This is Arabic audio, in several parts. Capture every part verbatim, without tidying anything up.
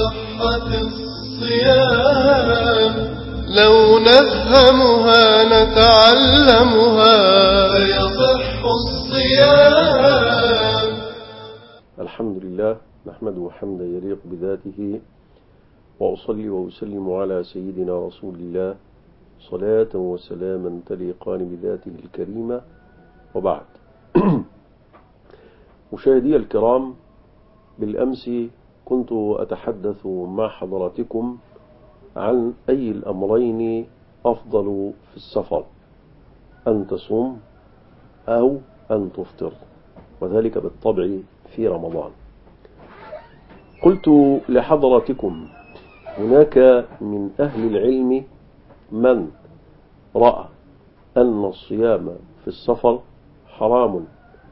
صحة الصيام لو نفهمها نتعلمها فيصح الصيام. الحمد لله نحمده حمدا يليق بذاته، وأصلي وأسلم على سيدنا رسول الله صلاة وسلاما تليقان بذاته الكريمة، وبعد. مشاهدي الكرام، بالأمس كنت أتحدث مع حضراتكم عن أي الأمرين أفضل في السفر، أن تصوم أو أن تفطر، وذلك بالطبع في رمضان. قلت لحضراتكم هناك من أهل العلم من رأى أن الصيام في السفر حرام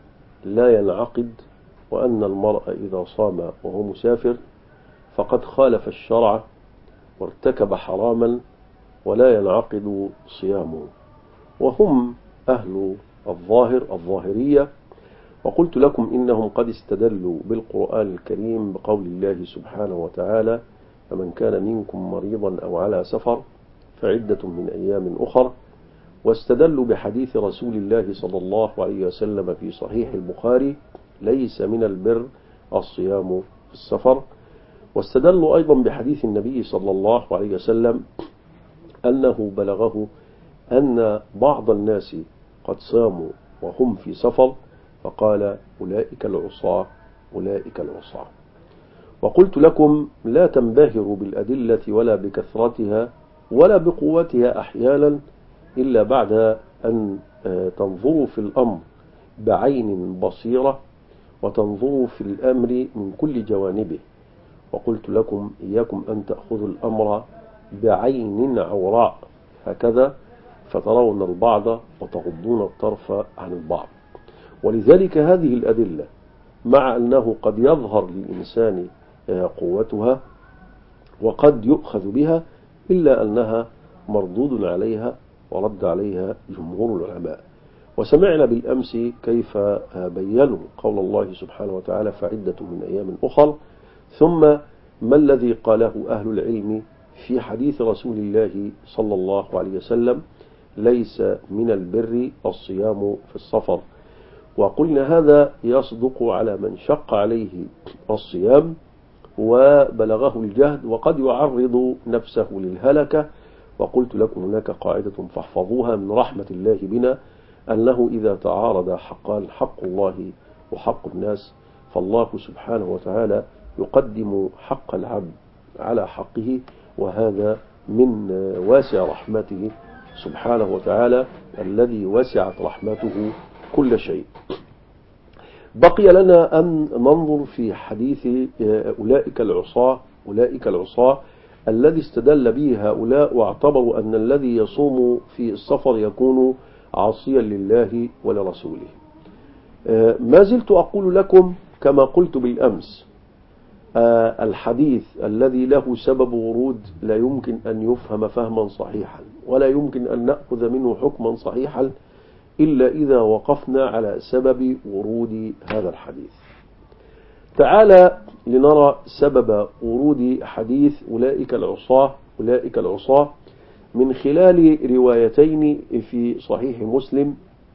لا ينعقد، وأن المرء إذا صام وهو مسافر فقد خالف الشرع وارتكب حراما ولا ينعقد صيامه، وهم أهل الظاهر الظاهرية. وقلت لكم إنهم قد استدلوا بالقرآن الكريم بقول الله سبحانه وتعالى: فمن كان منكم مريضا أو على سفر فعدة من أيام أخر، واستدلوا بحديث رسول الله صلى الله عليه وسلم في صحيح البخاري: ليس من البر الصيام في السفر. واستدلوا أيضا بحديث النبي صلى الله عليه وسلم أنه بلغه أن بعض الناس قد صاموا وهم في سفر، فقال: أولئك العصاة أولئك العصاة. وقلت لكم لا تنبهروا بالأدلة ولا بكثرتها ولا بقوتها أحيانا إلا بعد أن تنظروا في الأمر بعين بصيرة وتنظروا في الأمر من كل جوانبه. وقلت لكم إياكم أن تأخذوا الأمر بعين عوراء هكذا فترون البعض وتغضون الطرف عن البعض. ولذلك هذه الأدلة مع أنه قد يظهر للإنسان قوتها وقد يؤخذ بها، إلا أنها مردود عليها ورد عليها جمهور العلماء. وسمعنا بالأمس كيف بيّنوا قول الله سبحانه وتعالى: فعدة من أيام أخر، ثم ما الذي قاله أهل العلم في حديث رسول الله صلى الله عليه وسلم: ليس من البر الصيام في السفر. وقلنا هذا يصدق على من شق عليه الصيام وبلغه الجهد وقد يعرض نفسه للهلكة. وقلت لكم هناك قاعدة فاحفظوها من رحمة الله بنا، أنه إذا تعارض حقان، حق الله وحق الناس، فالله سبحانه وتعالى يقدم حق العبد على حقه، وهذا من واسع رحمته سبحانه وتعالى الذي وسعت رحمته كل شيء. بقي لنا أن ننظر في حديث أولئك العصاة أولئك العصاة الذي استدل به هؤلاء واعتبروا أن الذي يصوم في السفر يكون عاصيا لله ولرسوله. ما زلت أقول لكم كما قلت بالأمس: الحديث الذي له سبب ورود لا يمكن أن يفهم فهما صحيحا، ولا يمكن أن نأخذ منه حكما صحيحا إلا إذا وقفنا على سبب ورود هذا الحديث. تعالى لنرى سبب ورود حديث أولئك العصاة أولئك العصاة من خلال روايتين في صحيح مسلم،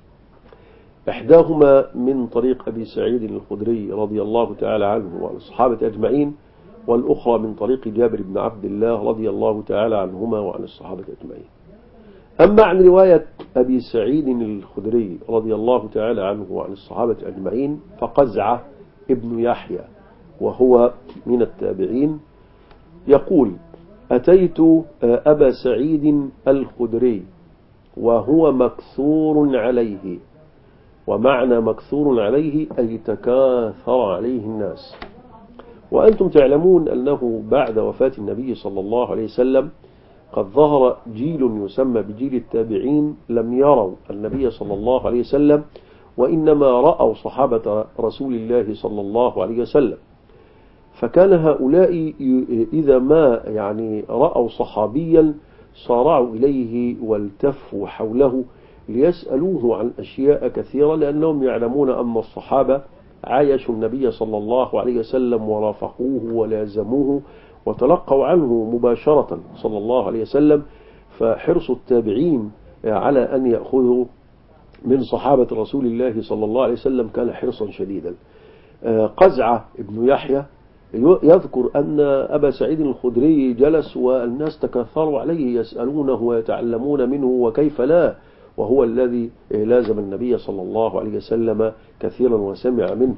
إحداهما من طريق أبي سعيد الخدري رضي الله تعالى عنه وعن الصحابة أجمعين، والأخرى من طريق جابر بن عبد الله رضي الله تعالى عنهما وعن الصحابة أجمعين. أما عن رواية أبي سعيد الخدري رضي الله تعالى عنه وعن الصحابة أجمعين فقزعة ابن يحيى وهو من التابعين يقول: أتيت أبا سعيد الخدري وهو مكثور عليه. ومعنى مكثور عليه أي تكاثر عليه الناس. وأنتم تعلمون أنه بعد وفاة النبي صلى الله عليه وسلم قد ظهر جيل يسمى بجيل التابعين لم يروا النبي صلى الله عليه وسلم، وإنما رأوا صحابة رسول الله صلى الله عليه وسلم. فكان هؤلاء إذا ما يعني رأوا صحابيا صارعوا إليه والتفوا حوله ليسألوه عن أشياء كثيرة، لأنهم يعلمون أن الصحابة عايشوا النبي صلى الله عليه وسلم ورافقوه ولازموه وتلقوا عنه مباشرة صلى الله عليه وسلم. فحرص التابعين على أن يأخذوا من صحابة رسول الله صلى الله عليه وسلم كان حرصا شديدا. قزعة ابن يحيى يذكر أن أبا سعيد الخدري جلس والناس تكاثروا عليه يسألونه ويتعلمون منه وكيف لا، وهو الذي لازم النبي صلى الله عليه وسلم كثيرا وسمع منه.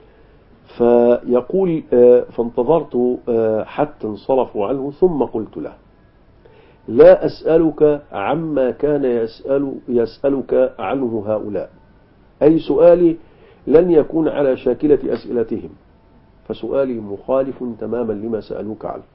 فيقول فانتظرت حتى انصرفوا عنه ثم قلت له لا أسألك عما كان يسأل يسألك عنه هؤلاء، أي سؤالي لن يكون على شاكلة أسئلتهم، فسؤالي مخالف تماما لما سألوك عنه.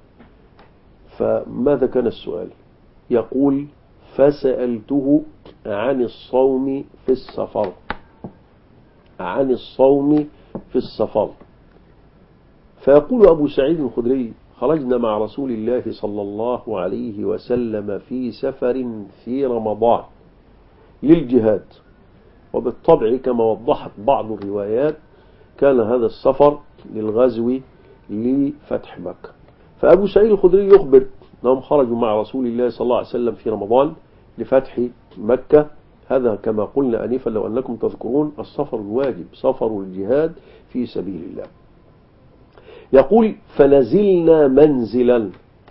فماذا كان السؤال؟ يقول فسألته عن الصوم في السفر، عن الصوم في السفر. فيقول أبو سعيد الخدري خرجنا مع رسول الله صلى الله عليه وسلم في سفر في رمضان للجهاد، وبالطبع كما وضحت بعض الروايات كان هذا السفر للغزو لفتح مكة. فأبو سعيد الخدري يخبر أنهم خرجوا مع رسول الله صلى الله عليه وسلم في رمضان لفتح مكة. هذا كما قلنا أنفا لو أنكم تذكرون السفر الواجب، سفر الجهاد في سبيل الله. يقول فنزلنا منزلا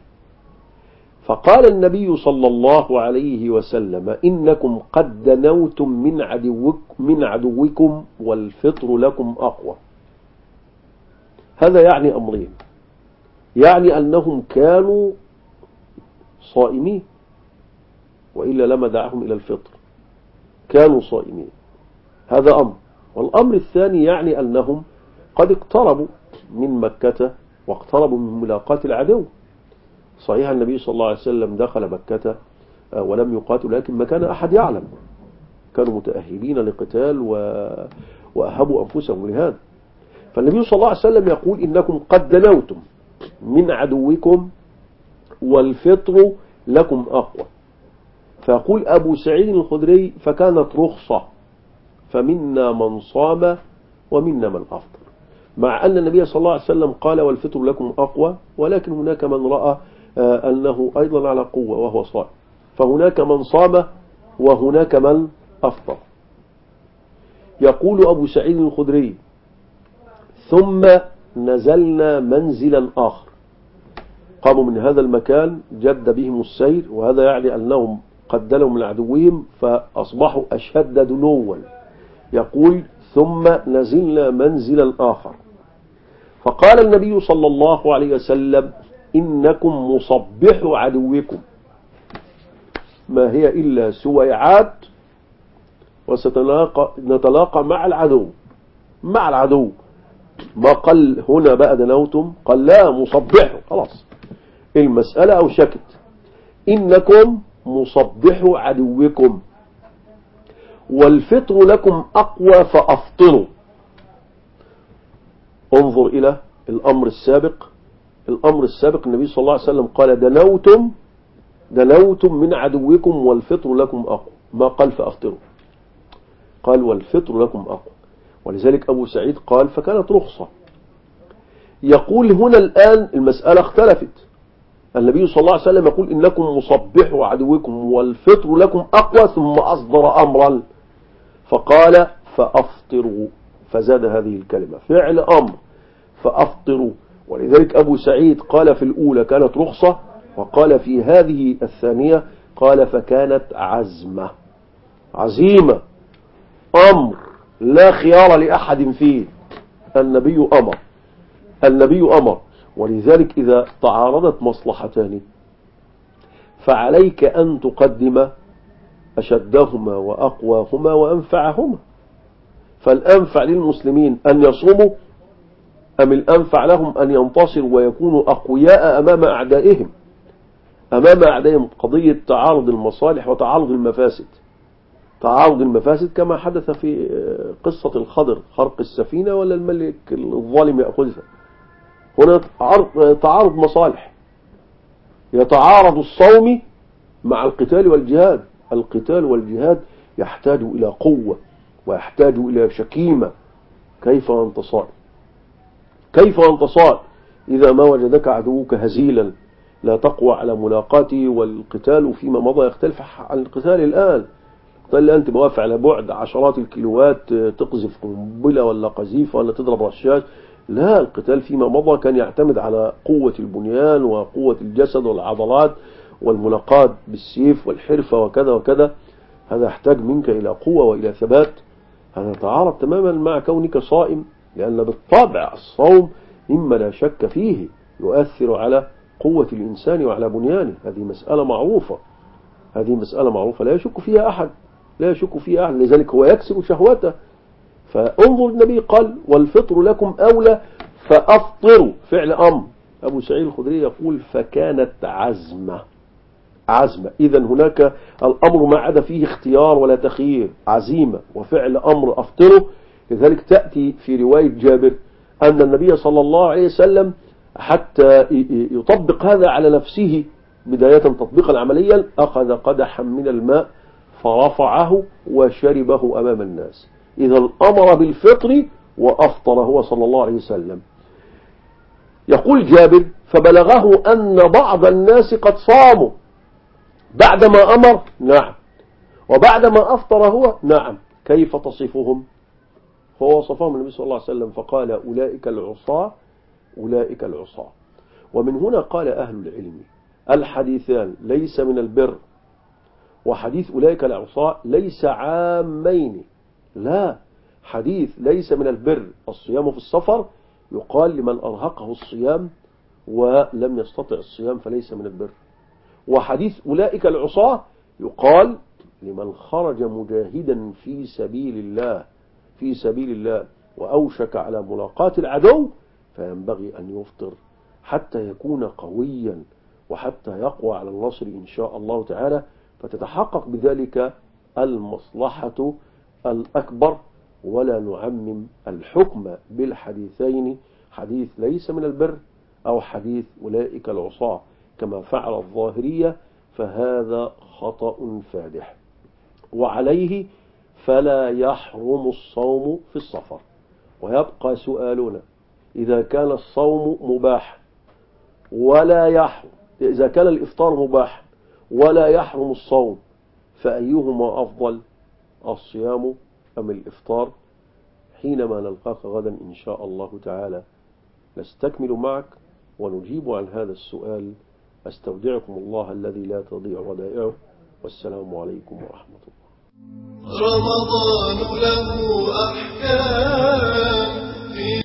فقال النبي صلى الله عليه وسلم إنكم قد دنوتم من عدوك من عدوكم والفطر لكم أقوى. هذا يعني أمرين، يعني أنهم كانوا صائمين وإلا لما دعهم إلى الفطر، كانوا صائمين، هذا أمر. والأمر الثاني يعني أنهم قد اقتربوا من مكة واقتربوا من ملاقاة العدو. صحيح النبي صلى الله عليه وسلم دخل مكة ولم يقاتل، لكن ما كان أحد يعلم، كانوا متأهبين لقتال وأهبوا أنفسهم لهذا. فالنبي صلى الله عليه وسلم يقول إنكم قد دنوتم من عدوكم والفطر لكم أقوى. فيقول أبو سعيد الخدري فكانت رخصة، فمنا من صام ومنا من أفطر، مع أن النبي صلى الله عليه وسلم قال والفطر لكم أقوى، ولكن هناك من رأى أنه أيضا على قوة وهو صائم، فهناك من صام وهناك من أفطر. يقول أبو سعيد الخدري ثم نزلنا منزلا آخر، قاموا من هذا المكان جد بهم السير، وهذا يعني أنهم قد دنوا من عدوهم فأصبحوا أشد دنوا. يقول ثم نزلنا منزلا آخر فقال النبي صلى الله عليه وسلم إنكم مصبحوا عدوكم، ما هي إلا سويعات وستنتلاقى مع العدو، مع العدو. ما قال هنا بقى دنوتم، قال لا مصبحوا، خلاص المسألة أو شكت. إنكم مصبحوا عدوكم والفطر لكم أقوى فأفطروا. انظر إلى الأمر السابق، الأمر السابق النبي صلى الله عليه وسلم قال دنوتم دنوتم من عدوكم والفطر لكم أقوى، ما قال فأفطروا، قال والفطر لكم أقوى. ولذلك أبو سعيد قال فكانت رخصة. يقول هنا الآن المسألة اختلفت، النبي صلى الله عليه وسلم يقول إنكم مصبحوا عدوكم والفطر لكم أقوى، ثم أصدر أمرا فقال فأفطروا، فزاد هذه الكلمة فعل أمر فأفطروا. ولذلك أبو سعيد قال في الأولى كانت رخصة، وقال في هذه الثانية قال فكانت عزمة، عزيمة، أمر لا خيار لأحد فيه، النبي أمر، النبي أمر. ولذلك إذا تعارضت مصلحتان فعليك أن تقدم أشدهما وأقواهما وأنفعهما. فالأنفع للمسلمين أن يصوموا أم الأنفع لهم أن ينتصروا ويكونوا أقوياء أمام أعدائهم، أمام أعدائهم؟ قضية تعارض المصالح وتعارض المفاسد، تعارض المفاسد كما حدث في قصة الخضر، خرق السفينة ولا الملك الظالم يأخذها. هنا تعارض مصالح، يتعارض الصوم مع القتال والجهاد. القتال والجهاد يحتاج إلى قوة ويحتاج إلى شكيمة، كيف وأنت صائم؟ كيف وأنت صائم إذا ما وجدك عدوك هزيلا لا تقوى على ملاقاته، والقتال فيما مضى يختلف عن القتال الآن. القتال الآن تبقى واقف على بعد عشرات الكيلوات، تقذف قنبلة ولا قذيفة ولا تضرب رشاش. لا، القتال فيما مضى كان يعتمد على قوة البنيان وقوة الجسد والعضلات والملاقاة بالسيف والحرفة وكذا وكذا. هذا يحتاج منك إلى قوة وإلى ثبات. هذا يتعارض تماما مع كونك صائم، لأن بالطبع الصوم مما لا شك فيه يؤثر على قوة الإنسان وعلى بنيانه. هذه مسألة معروفة، هذه مسألة معروفة لا يشك فيها أحد، لا يشك فيها أحد. لذلك هو يكسر شهوته. فانظر النبي قال والفطر لكم أولى فأفطروا، فعل أمر. أبو سعيد الخدري يقول فكانت عزمة، عزمة. إذا هناك الأمر ما عدا فيه اختيار ولا تخيير، عزيمة وفعل أمر أفطره. لذلك تأتي في رواية جابر أن النبي صلى الله عليه وسلم حتى يطبق هذا على نفسه بداية تطبيقا عمليا أخذ قدحا من الماء فرفعه وشربه أمام الناس. إذا أمر بالفطر وأفطر هو صلى الله عليه وسلم. يقول جابر فبلغه أن بعض الناس قد صاموا بعدما أمر، نعم، وبعدما أفطر هو، نعم. كيف تصفهم؟ فوصفهم النبي صلى الله عليه وسلم فقال أولئك العصاة، أولئك العصاة. ومن هنا قال أهل العلم الحديثان ليس من البر وحديث أولئك العصاة ليس عامين. لا، حديث ليس من البر الصيام في السفر يقال لمن أرهقه الصيام ولم يستطع الصيام فليس من البر. وحديث أولئك العصاة يقال لمن خرج مجاهدا في سبيل الله، في سبيل الله وأوشك على ملاقاة العدو، فينبغي أن يفطر حتى يكون قويا وحتى يقوى على النصر إن شاء الله تعالى، فتتحقق بذلك المصلحة الأكبر. ولا نعمم الحكم بالحديثين، حديث ليس من البر أو حديث أولئك العصاة كما فعل الظاهرية، فهذا خطأ فادح. وعليه فلا يحرم الصوم في السفر. ويبقى سؤالنا إذا كان الصوم مباح ولا يحرم، إذا كان الإفطار مباح ولا يحرم الصوم، فأيهما أفضل، الصيام أم الإفطار؟ حينما نلقاك غدا إن شاء الله تعالى نستكمل معك ونجيب عن هذا السؤال. أستودعكم الله الذي لا تضيع ودائعه، والسلام عليكم ورحمة الله. رمضان له أحكام